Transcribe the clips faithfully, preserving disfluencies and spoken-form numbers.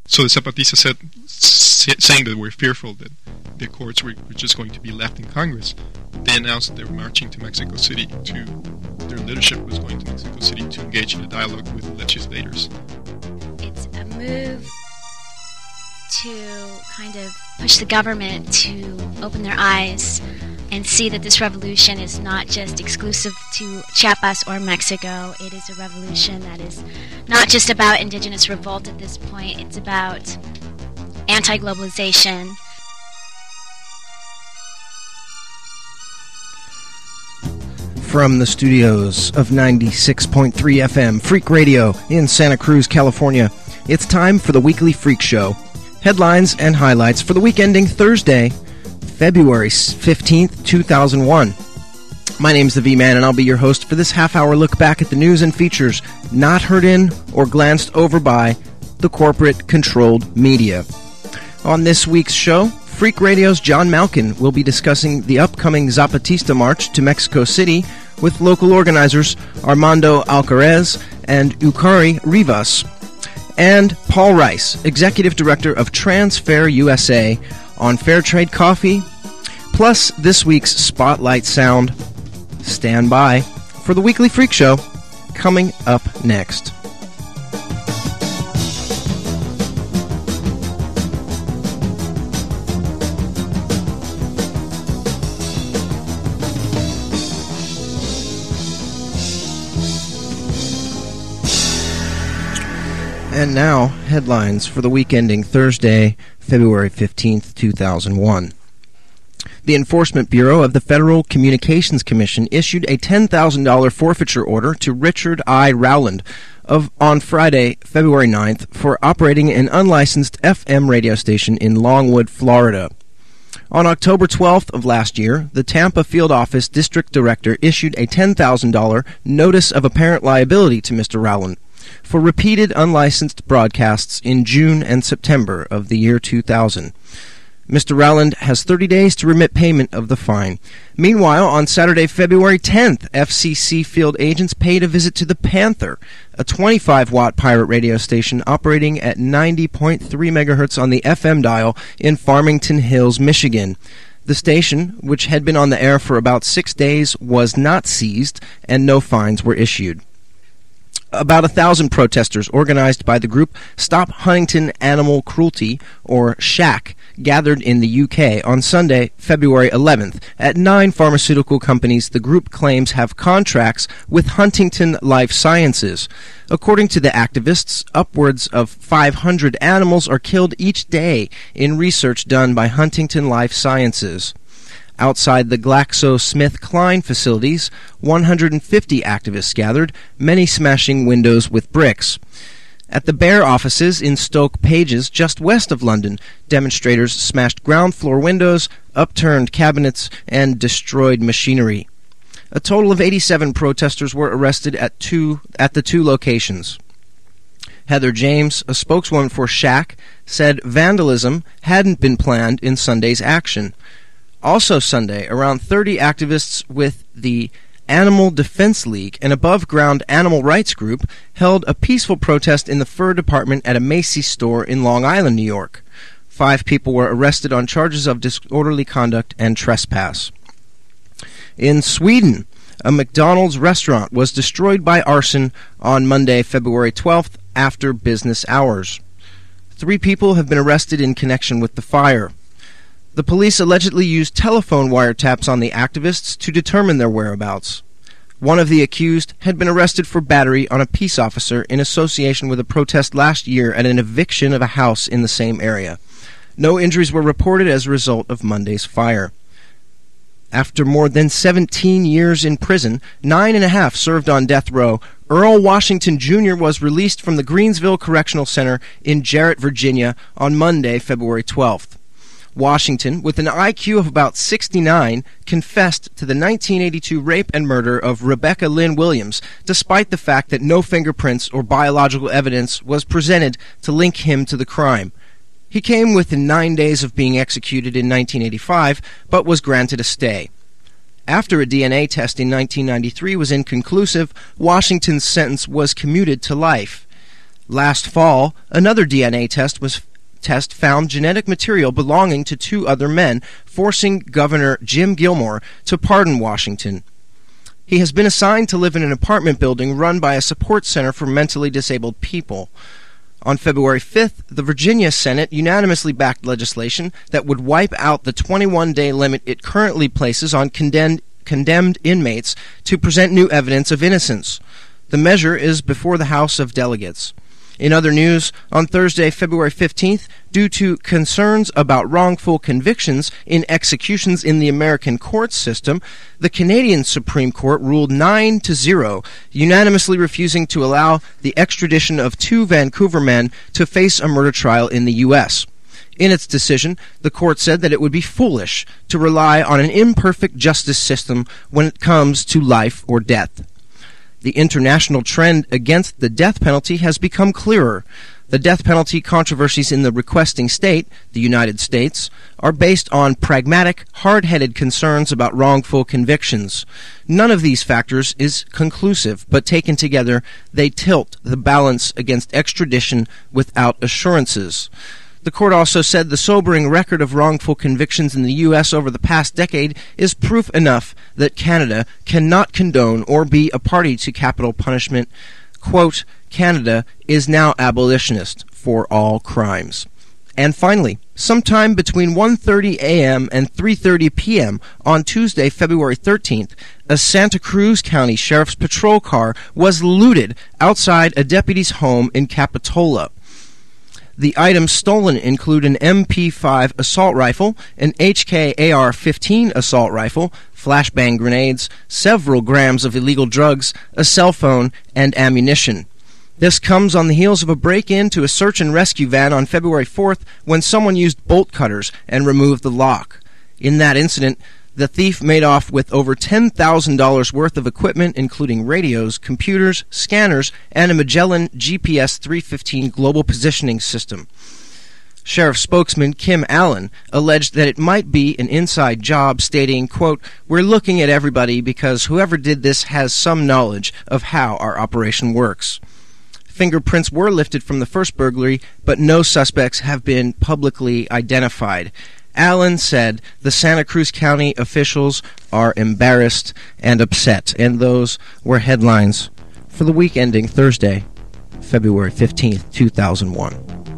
So the Zapatistas said, saying that we're fearful that the Accords were, were just going to be left in Congress. They announced that they were marching to Mexico City to, their leadership was going to Mexico City to engage in a dialogue with legislators. It's a move to kind of push the government to open their eyes and see that this revolution is not just exclusive to Chiapas or Mexico. It is a revolution that is not just about indigenous revolt at this point. It's about anti-globalization. From the studios of ninety-six point three F M Freak Radio in Santa Cruz, California, it's time for the Weekly Freak Show. Headlines and highlights for the week ending Thursday, February fifteenth, two thousand one. My name's the V-Man, and I'll be your host for this half-hour look back at the news and features not heard in or glanced over by the corporate-controlled media. On this week's show, Freak Radio's John Malkin will be discussing the upcoming Zapatista March to Mexico City with local organizers Armando Alcarez and Ukari Rivas, and Paul Rice, Executive Director of Transfair U S A, on fair trade coffee, plus this week's Spotlight Sound. Stand by for the Weekly Freak Show, coming up next. And now, headlines for the week ending Thursday, February fifteenth, two thousand one. The Enforcement Bureau of the Federal Communications Commission issued a ten thousand dollars forfeiture order to Richard I. Rowland of on Friday, February ninth, for operating an unlicensed F M radio station in Longwood, Florida. On October twelfth of last year, the Tampa Field Office District Director issued a ten thousand dollars notice of apparent liability to Mister Rowland for repeated unlicensed broadcasts in June and September of the year two thousand. Mister Rowland has thirty days to remit payment of the fine. Meanwhile, on Saturday, February tenth, F C C field agents paid a visit to the Panther, a twenty-five watt pirate radio station operating at ninety point three megahertz on the F M dial in Farmington Hills, Michigan. The station, which had been on the air for about six days, was not seized, and no fines were issued. About a thousand protesters organized by the group Stop Huntington Animal Cruelty, or SHAC, gathered in the U K on Sunday, February eleventh, at nine pharmaceutical companies the group claims have contracts with Huntington Life Sciences. According to the activists, upwards of five hundred animals are killed each day in research done by Huntington Life Sciences. Outside the GlaxoSmithKline facilities, one hundred fifty activists gathered, many smashing windows with bricks. At the Bayer offices in Stoke Pages, just west of London, demonstrators smashed ground floor windows, upturned cabinets, and destroyed machinery. A total of eighty-seven protesters were arrested at two at the two locations. Heather James, a spokeswoman for SHAC, said vandalism hadn't been planned in Sunday's action. Also Sunday, around thirty activists with the Animal Defense League, an above-ground animal rights group, held a peaceful protest in the fur department at a Macy's store in Long Island, New York. Five people were arrested on charges of disorderly conduct and trespass. In Sweden, a McDonald's restaurant was destroyed by arson on Monday, February twelfth, after business hours. Three people have been arrested in connection with the fire. The police allegedly used telephone wiretaps on the activists to determine their whereabouts. One of the accused had been arrested for battery on a peace officer in association with a protest last year at an eviction of a house in the same area. No injuries were reported as a result of Monday's fire. After more than seventeen years in prison, nine and a half served on death row, Earl Washington Junior was released from the Greensville Correctional Center in Jarrett, Virginia, on Monday, February twelfth. Washington, with an I Q of about sixty-nine, confessed to the nineteen eighty-two rape and murder of Rebecca Lynn Williams, despite the fact that no fingerprints or biological evidence was presented to link him to the crime. He came within nine days of being executed in nineteen eighty-five, but was granted a stay. After a D N A test in nineteen ninety-three was inconclusive, Washington's sentence was commuted to life. Last fall, another D N A test was test found genetic material belonging to two other men, forcing Governor Jim Gilmore to pardon Washington. He has been assigned to live in an apartment building run by a support center for mentally disabled people. On February fifth, the Virginia Senate unanimously backed legislation that would wipe out the twenty-one day limit it currently places on condemned, condemned inmates to present new evidence of innocence. The measure is before the House of Delegates. In other news, on Thursday, February fifteenth, due to concerns about wrongful convictions in executions in the American court system, the Canadian Supreme Court ruled nine to zero, unanimously refusing to allow the extradition of two Vancouver men to face a murder trial in the U S In its decision, the court said that it would be foolish to rely on an imperfect justice system when it comes to life or death. The international trend against the death penalty has become clearer. The death penalty controversies in the requesting state, the United States, are based on pragmatic, hard-headed concerns about wrongful convictions. None of these factors is conclusive, but taken together, they tilt the balance against extradition without assurances. The court also said the sobering record of wrongful convictions in the U S over the past decade is proof enough that Canada cannot condone or be a party to capital punishment. Quote, Canada is now abolitionist for all crimes. And finally, sometime between one thirty a.m. and three thirty p.m. on Tuesday, February thirteenth, a Santa Cruz County Sheriff's Patrol car was looted outside a deputy's home in Capitola. The items stolen include an M P five assault rifle, an H K A R fifteen assault rifle, flashbang grenades, several grams of illegal drugs, a cell phone, and ammunition. This comes on the heels of a break-in to a search and rescue van on February fourth when someone used bolt cutters and removed the lock. In that incident, the thief made off with over ten thousand dollars worth of equipment, including radios, computers, scanners, and a Magellan G P S three fifteen global positioning system. Sheriff spokesman Kim Allen alleged that it might be an inside job, stating, quote, "We're looking at everybody because whoever did this has some knowledge of how our operation works." Fingerprints were lifted from the first burglary, but no suspects have been publicly identified. Allen said the Santa Cruz County officials are embarrassed and upset, and those were headlines for the week ending Thursday, February fifteenth, two thousand one.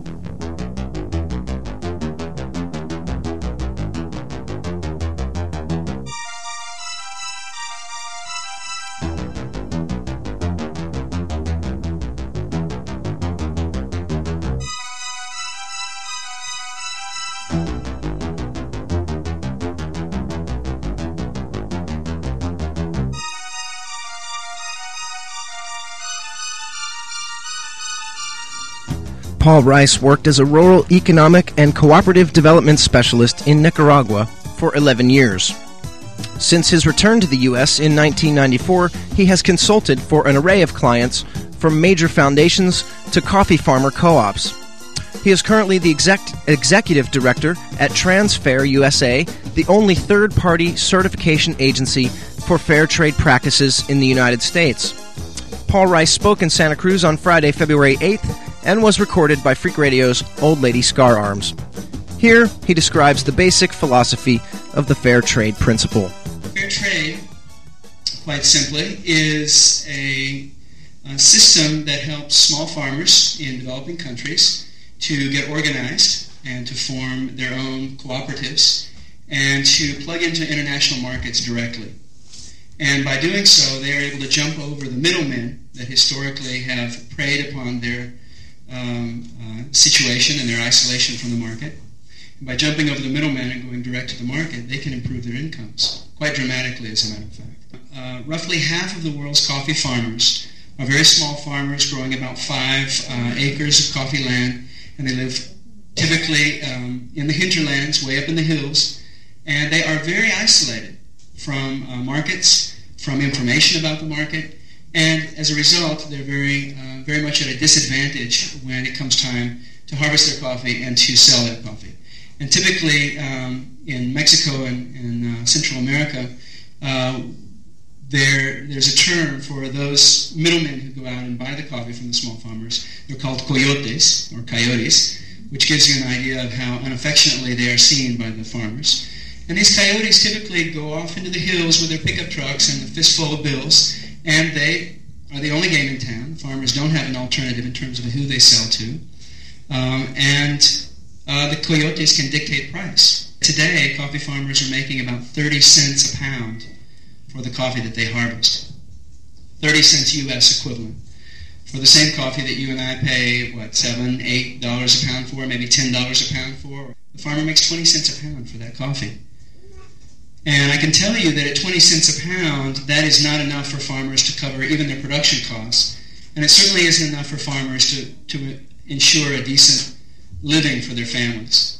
Paul Rice worked as a rural economic and cooperative development specialist in Nicaragua for eleven years. Since his return to the U S in nineteen ninety-four, he has consulted for an array of clients, from major foundations to coffee farmer co-ops. He is currently the exec- executive director at Transfair U S A, the only third-party certification agency for fair trade practices in the United States. Paul Rice spoke in Santa Cruz on Friday, February eighth, and was recorded by Freak Radio's Old Lady Scar Arms. Here, he describes the basic philosophy of the fair trade principle. Fair trade, quite simply, is a, a system that helps small farmers in developing countries to get organized and to form their own cooperatives and to plug into international markets directly. And by doing so, they are able to jump over the middlemen that historically have preyed upon their um, uh, situation and their isolation from the market. And by jumping over the middlemen and going direct to the market, they can improve their incomes, quite dramatically, as a matter of fact. Uh, roughly half of the world's coffee farmers are very small farmers growing about five uh, acres of coffee land, and they live typically um, in the hinterlands, way up in the hills, and they are very isolated from uh, markets, from information about the market, and as a result, they're very, uh, very much at a disadvantage when it comes time to harvest their coffee and to sell their coffee. And typically, um, in Mexico and, and uh, Central America, uh, there, there's a term for those middlemen who go out and buy the coffee from the small farmers. They're called coyotes, or coyotes, which gives you an idea of how unaffectionately they are seen by the farmers. And these coyotes typically go off into the hills with their pickup trucks and a fistful of bills, and they are the only game in town. The farmers don't have an alternative in terms of who they sell to. Um, and uh, the coyotes can dictate price. Today, coffee farmers are making about thirty cents a pound for the coffee that they harvest. thirty cents U S equivalent. For the same coffee that you and I pay, what, seven, eight dollars a pound for, maybe ten dollars a pound for, the farmer makes twenty cents a pound for that coffee. And I can tell you that at twenty cents a pound, that is not enough for farmers to cover even their production costs. And it certainly isn't enough for farmers to, to ensure a decent living for their families.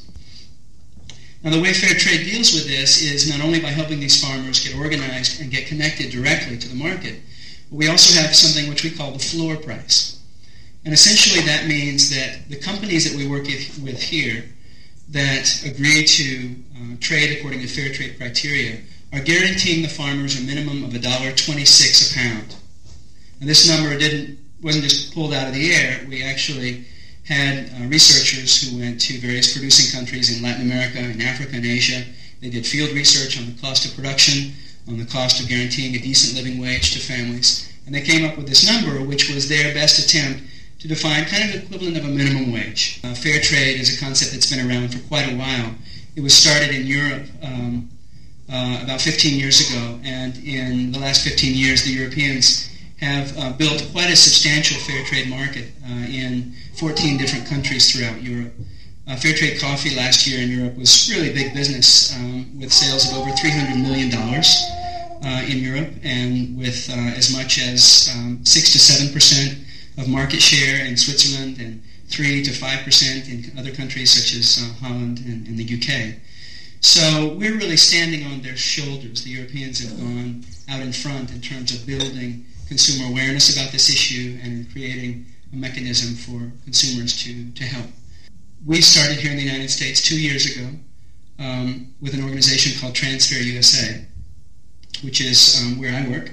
Now, the way fair trade deals with this is not only by helping these farmers get organized and get connected directly to the market, but we also have something which we call the floor price. And essentially that means that the companies that we work with here that agree to uh, trade according to fair trade criteria are guaranteeing the farmers a minimum of one dollar twenty-six a pound. And this number didn't wasn't just pulled out of the air. We actually had uh, researchers who went to various producing countries in Latin America, in Africa, and Asia. They did field research on the cost of production, on the cost of guaranteeing a decent living wage to families, and they came up with this number, which was their best attempt to define kind of the equivalent of a minimum wage. Uh, fair trade is a concept that's been around for quite a while. It was started in Europe um, uh, about fifteen years ago, and in the last fifteen years, the Europeans have uh, built quite a substantial fair trade market uh, in fourteen different countries throughout Europe. Uh, fair trade coffee last year in Europe was really big business, um, with sales of over three hundred million dollars uh, in Europe, and with uh, as much as um, six to seven percent of market share in Switzerland, and three to five percent in other countries such as uh, Holland and, and the U K. So we're really standing on their shoulders. The Europeans have gone out in front in terms of building consumer awareness about this issue and in creating a mechanism for consumers to, to help. We started here in the United States two years ago um, with an organization called Transfair U S A, which is um, where I work.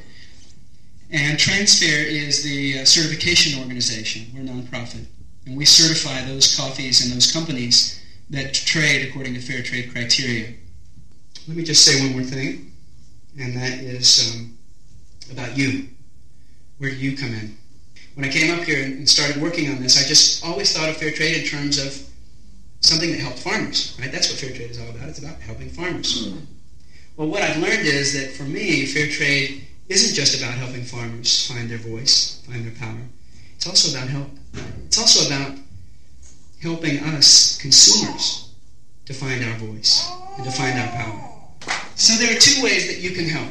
And Transfair is the uh, certification organization. We're a nonprofit. And we certify those coffees and those companies that trade according to fair trade criteria. Let me just say one more thing, and that is um, about you. Where do you come in? When I came up here and started working on this, I just always thought of fair trade in terms of something that helped farmers, right? That's what fair trade is all about. It's about helping farmers. Mm. Well, what I've learned is that for me, fair trade isn't just about helping farmers find their voice, find their power. It's also about help. It's also about helping us consumers to find our voice and to find our power. So there are two ways that you can help.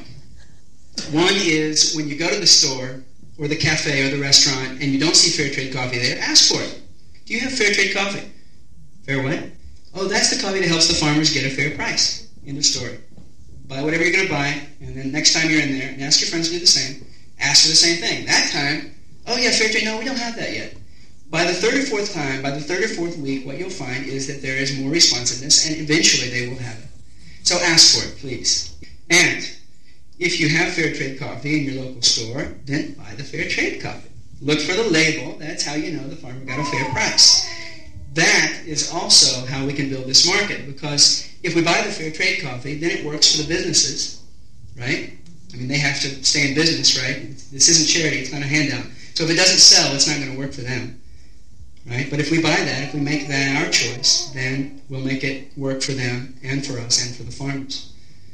One is when you go to the store or the cafe or the restaurant and you don't see fair trade coffee there, ask for it. Do you have fair trade coffee? Fair what? Oh, that's the coffee that helps the farmers get a fair price. End of story. Buy whatever you're going to buy, and then next time you're in there, and ask your friends to do the same, ask for the same thing. That time, oh yeah, fair trade, no, we don't have that yet. By the third or fourth time, by the third or fourth week, what you'll find is that there is more responsiveness, and eventually they will have it. So ask for it, please. And if you have fair trade coffee in your local store, then buy the fair trade coffee. Look for the label. That's how you know the farmer got a fair price. That is also how we can build this market, because if we buy the fair trade coffee, then it works for the businesses, right? I mean, they have to stay in business, right? This isn't charity. It's not a handout. So if it doesn't sell, it's not going to work for them, right? But if we buy that, if we make that our choice, then we'll make it work for them and for us and for the farmers.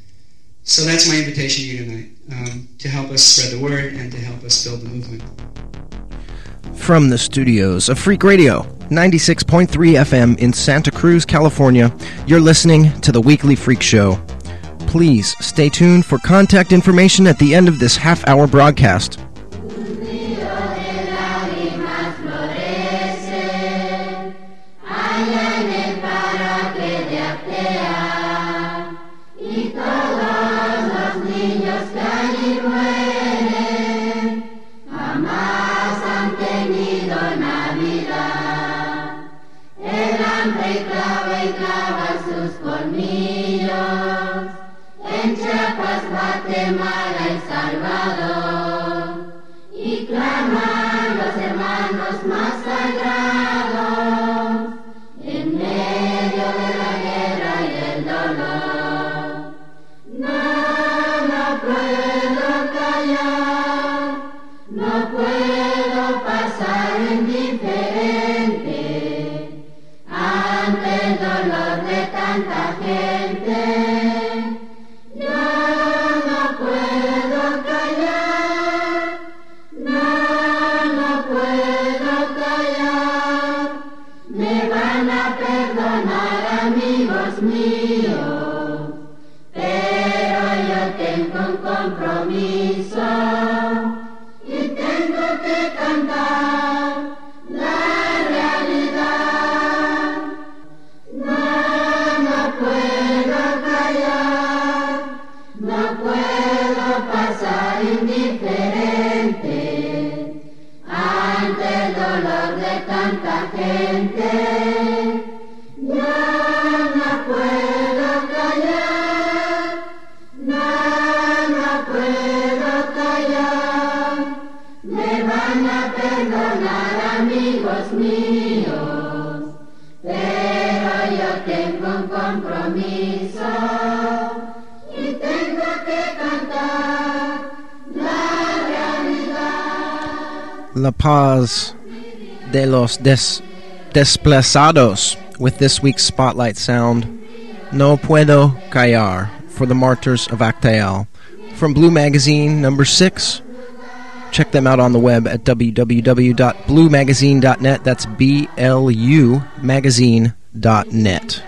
So that's my invitation to you tonight, um, to help us spread the word and to help us build the movement. From the studios of Freak Radio, ninety-six point three F M in Santa Cruz, California, you're listening to the Weekly Freak Show. Please stay tuned for contact information at the end of this half-hour broadcast. En Chiapas, Guatemala, El Salvador. La Paz de los Des- Desplazados with this week's Spotlight sound, No Puedo Callar, for the Martyrs of Acteal. From Blue Magazine, number six. Check them out on the web at w w w dot blue magazine dot net. That's B L U magazine dot net.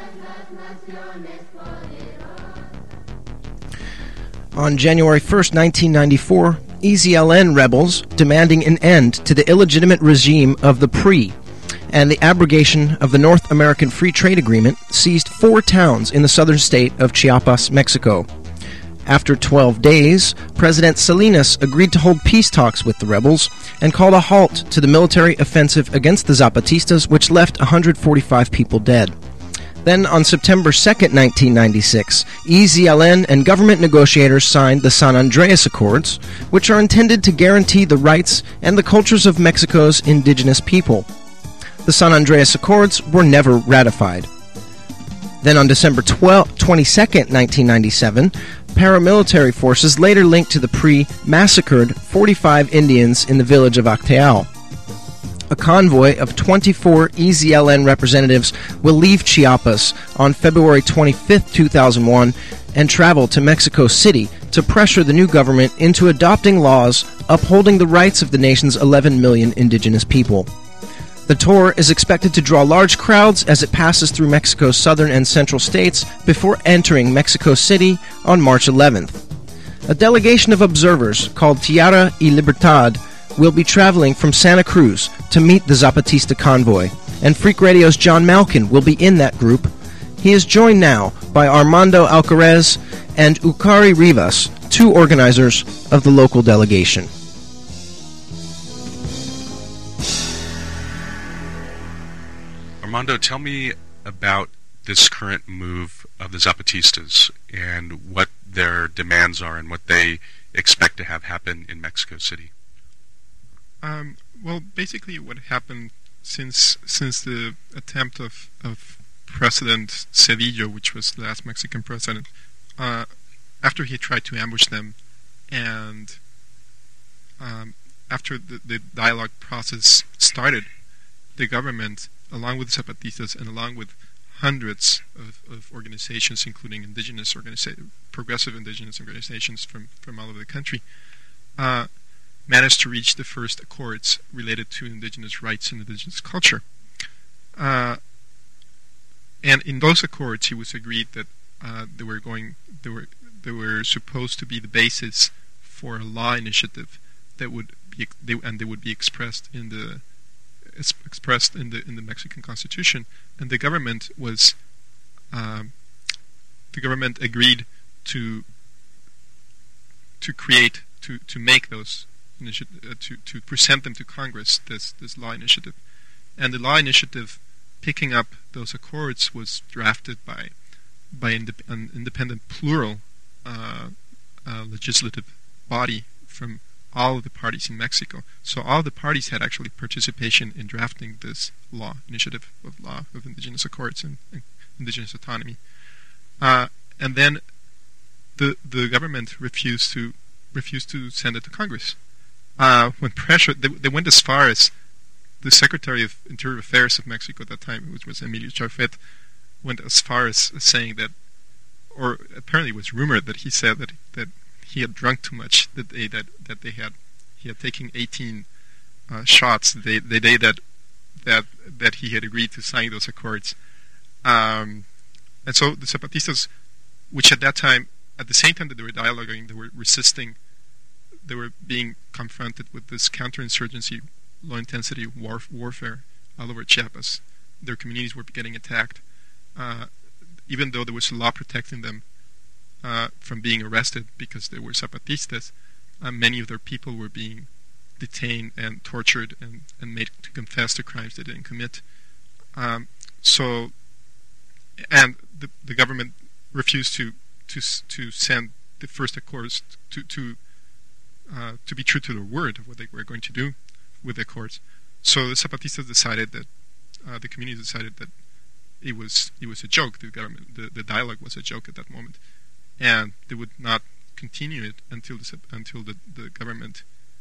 On January first, nineteen ninety-four, E Z L N rebels demanding an end to the illegitimate regime of the P R I and the abrogation of the North American Free Trade Agreement seized four towns in the southern state of Chiapas, Mexico. After twelve days, President Salinas agreed to hold peace talks with the rebels and called a halt to the military offensive against the Zapatistas, which left one hundred forty-five people dead. Then, on September second, nineteen ninety-six, E Z L N and government negotiators signed the San Andreas Accords, which are intended to guarantee the rights and the cultures of Mexico's indigenous people. The San Andreas Accords were never ratified. Then, on December twenty-second, nineteen ninety-seven, paramilitary forces later linked to the P R I massacred forty-five Indians in the village of Acteal. A convoy of twenty-four E Z L N representatives will leave Chiapas on February twenty-fifth, two thousand one, and travel to Mexico City to pressure the new government into adopting laws upholding the rights of the nation's eleven million indigenous people. The tour is expected to draw large crowds as it passes through Mexico's southern and central states before entering Mexico City on March eleventh. A delegation of observers called Tierra y Libertad will be traveling from Santa Cruz to meet the Zapatista convoy, and Freak Radio's John Malkin will be in that group. He is joined now by Armando Alcarez and Ukari Rivas, two organizers of the local delegation. Armando, tell me about this current move of the Zapatistas and what their demands are and what they expect to have happen in Mexico City. Um, well, basically what happened since since the attempt of, of President Cedillo, which was the last Mexican president, uh, after he tried to ambush them, and um, after the, the dialogue process started, the government, along with Zapatistas and along with hundreds of, of organizations, including indigenous organiza- progressive indigenous organizations from, from all over the country, uh, managed to reach the first accords related to indigenous rights and indigenous culture. Uh, and in those accords, it was agreed that uh, they were going, they were, they were supposed to be the basis for a law initiative that would be, they, and they would be expressed in the expressed in the in the Mexican Constitution, and the government was um, the government agreed to to create to, to make those initi- uh, to to present them to Congress, this this law initiative, and the law initiative picking up those accords was drafted by by indep- an independent plural uh, uh, legislative body from all of the parties in Mexico. So all the parties had actually participation in drafting this law, initiative of law of indigenous accords and, and indigenous autonomy. Uh, and then the the government refused to refused to send it to Congress. Uh, when pressure, they, they went as far as the Secretary of Interior Affairs of Mexico at that time, which was Emilio Charfet, went as far as saying that, or apparently it was rumored that he said that that he had drunk too much the day that, that they had he had taken eighteen uh, shots the day, the day that that that he had agreed to sign those accords, um, and so the Zapatistas, which at that time, at the same time that they were dialoguing, they were resisting, they were being confronted with this counterinsurgency, low-intensity war, warfare all over Chiapas. Their communities were getting attacked. Uh, even though there was a law protecting them uh, from being arrested because they were Zapatistas, uh, many of their people were being detained and tortured and, and made to confess to crimes they didn't commit. Um, so, and the, the government refused to to to send the first accords to to uh, to be true to their word of what they were going to do with the accords. So the Zapatistas decided that uh, the community decided that it was it was a joke. The government, the, the dialogue was a joke at that moment, and they would not continue it until the until the, the government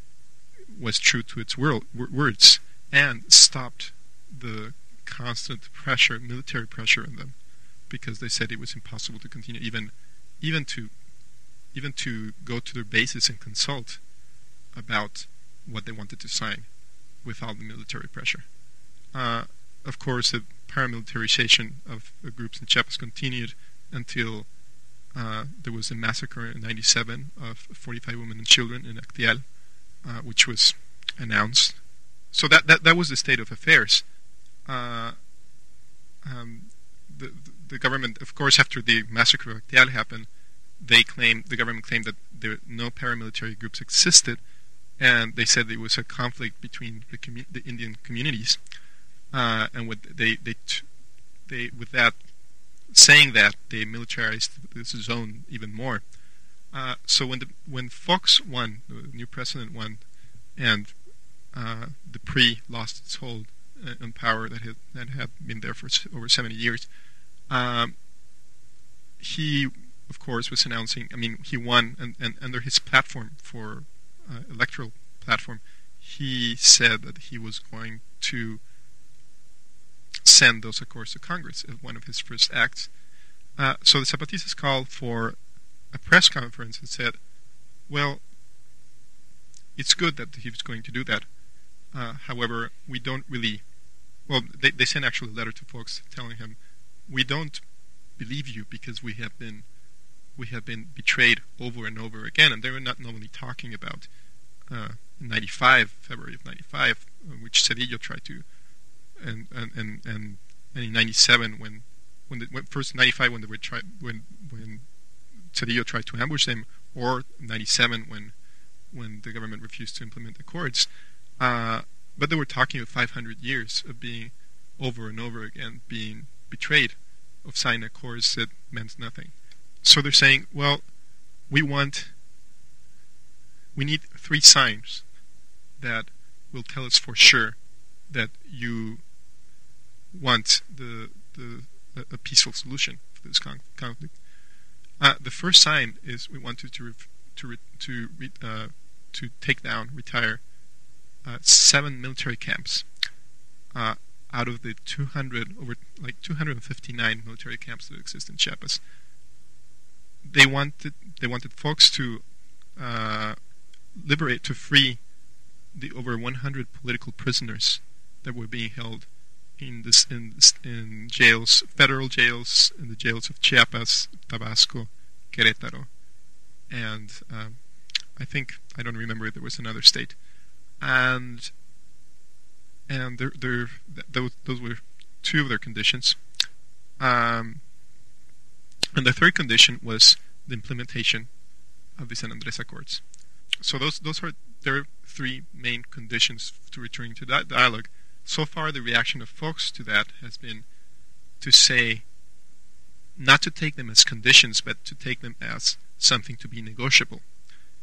was true to its world, words and stopped the constant pressure, military pressure on them, because they said it was impossible to continue, even even to even to go to their bases and consult about what they wanted to sign without the military pressure. Uh, of course, the paramilitarization of uh, groups in Chiapas continued until uh, there was a massacre in ninety-seven of forty-five women and children in Actial, uh, which was announced. So that, that, that was the state of affairs. Uh, um, the, the government, of course, after the massacre of Actial happened, they claimed, the government claimed that there no paramilitary groups existed, and they said there was a conflict between the, commu- the Indian communities. Uh, and with they they t- they with that saying that, they militarized this zone even more. Uh, so when the when Fox won, the new president won, and uh, the P R I lost its hold uh, on power that had that had been there for over seventy years, um, he of course was announcing. I mean, he won, and, and under his platform for uh, electoral platform, he said that he was going to send those accords to Congress as one of his first acts. Uh, so the Zapatistas called for a press conference and said, well, it's good that he was going to do that. Uh, however, we don't really... Well, they, they sent actually a letter to folks telling him, we don't believe you because we have been we have been betrayed over and over again. And they were not normally talking about uh, ninety-five, February of ninety-five, uh, which Cedillo tried to... And and, and, and in ninety-seven, when when the when first ninety-five when they were try, when when Cedillo tried to ambush them, or ninety-seven when when the government refused to implement the accords, uh, but they were talking of five hundred years of being over and over again being betrayed, of signing accords that meant nothing. So they're saying, well, we want, we need three signs that will tell us for sure that you want the, the a peaceful solution for this con- conflict. Uh, the first sign is we want you to re- to re- to re- uh, to take down, retire uh, seven military camps uh, out of the two hundred over like two hundred fifty-nine military camps that exist in Chiapas. They wanted they wanted folks to uh, liberate, to free the over one hundred political prisoners that were being held in this in this, in jails, federal jails, in the jails of Chiapas, Tabasco, Querétaro, and um, I think I don't remember if there was another state, and and there there those those were two of their conditions, um, and the third condition was the implementation of the San Andrés Accords. So those those are their three main conditions to returning to that dialogue. So far, the reaction of folks to that has been to say, not to take them as conditions, but to take them as something to be negotiable.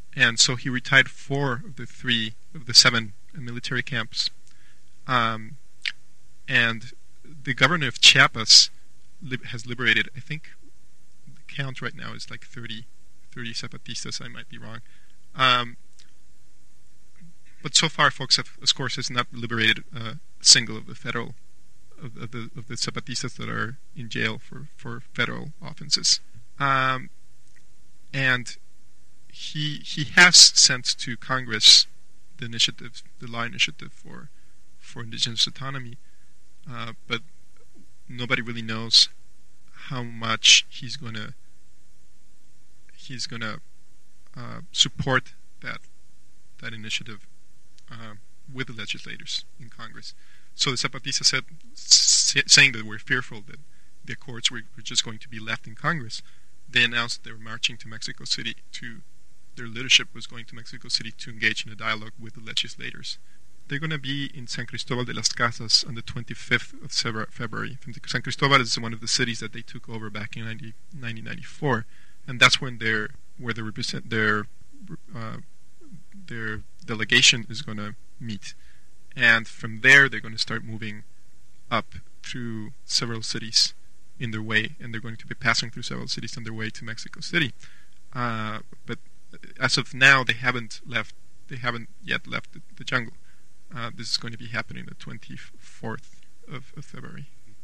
and so he retired four of the three of the seven military camps. Um, and the governor of Chiapas li- has liberated, I think the count right now is like thirty, thirty Zapatistas, I might be wrong. Um, but so far, folks, have, of course, has not liberated a single of the federal, of, of the of the Zapatistas that are in jail for, for federal offenses. Um, and he he has sent to Congress the initiative, the law initiative for for indigenous autonomy, uh, but nobody really knows how much he's gonna he's gonna uh, support that that initiative uh, with the legislators in Congress. So the Zapatistas said, say, saying that we're fearful that the accords were, were just going to be left in Congress. They announced they were marching to Mexico City to. Their leadership was going to Mexico City to engage in a dialogue with the legislators. They're going to be in San Cristobal de las Casas on the twenty-fifth of February. San Cristobal is one of the cities that they took over back in nineteen ninety-four, and that's when their where they represent their uh, their delegation is going to meet. And from there, they're going to start moving up through several cities in their way, and they're going to be passing through several cities on their way to Mexico City. Uh, but as of now, they haven't left. They haven't yet left the, the jungle. Uh, this is going to be happening the twenty-fourth of, of February.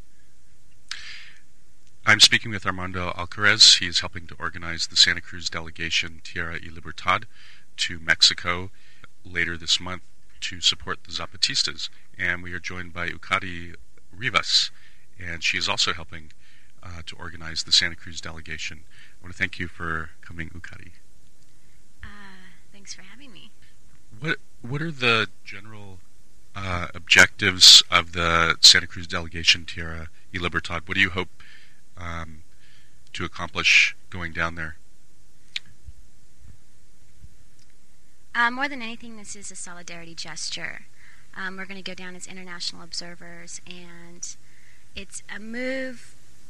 I'm speaking with Armando Alcarez. He is helping to organize the Santa Cruz delegation Tierra y Libertad to Mexico later this month to support the Zapatistas. And we are joined by Eucari Rivas, and she is also helping uh, to organize the Santa Cruz delegation. I want to thank you for coming, Eucari. Thanks for having me. What What are the general uh, objectives of the Santa Cruz delegation, Tierra y Libertad? What do you hope um, to accomplish going down there? Uh, more than anything, this is a solidarity gesture. Um, we're going to go down as international observers, and it's a move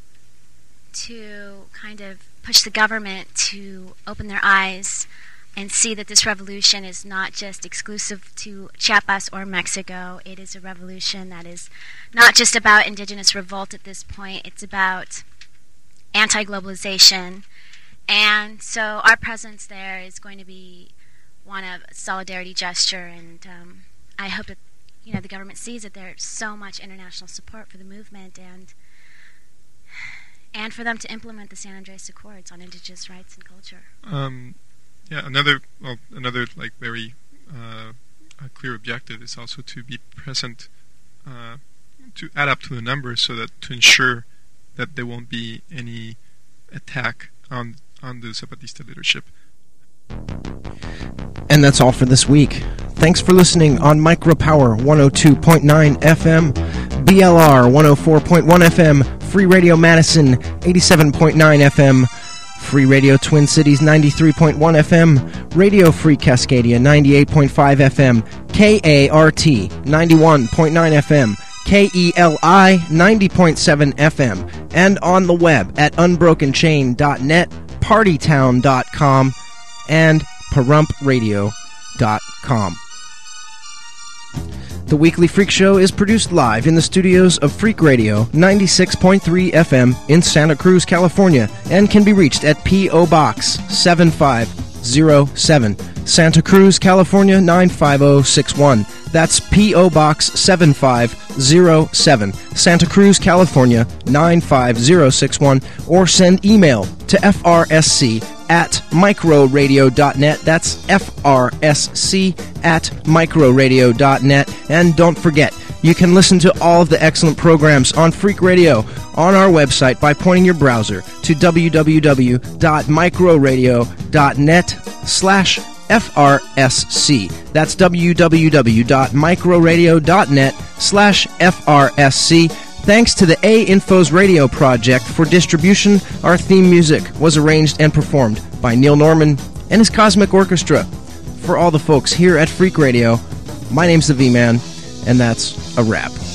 to kind of push the government to open their eyes and see that this revolution is not just exclusive to Chiapas or Mexico. It is a revolution that is not just about indigenous revolt at this point. It's about anti-globalization. And so our presence there is going to be one of solidarity gesture, and um, I hope that you know the government sees that there's so much international support for the movement, and and for them to implement the San Andres Accords on indigenous rights and culture. Um, Yeah, another well, another like very uh, clear objective is also to be present, uh, to add up to the numbers, so that to ensure that there won't be any attack on on the Zapatista leadership. And that's all for this week. Thanks for listening on Micropower one oh two point nine F M, B L R one oh four point one F M, Free Radio Madison eighty-seven point nine F M. Free Radio Twin Cities ninety-three point one F M, Radio Free Cascadia ninety-eight point five F M, K A R T ninety-one point nine F M, K E L I ninety point seven F M, and on the web at unbroken chain dot net, partytown dot com, and pahrump radio dot com. The Weekly Freak Show is produced live in the studios of Freak Radio ninety-six point three F M in Santa Cruz, California, and can be reached at P O. Box seven five zero seven, Santa Cruz, California nine five zero six one. That's P O. Box seven five zero seven, Santa Cruz, California nine five zero six one, or send email to F R S C at microradio dot net. That's F R S C at microradio dot net. And don't forget, you can listen to all of the excellent programs on Freak Radio on our website by pointing your browser to w w w dot microradio dot net slash F R S C. That's w w w dot microradio dot net slash F R S C. Thanks to the A-Infos Radio Project for distribution. Our theme music was arranged and performed by Neil Norman and his Cosmic Orchestra. For all the folks here at Freak Radio, my name's the V-Man, and that's a wrap.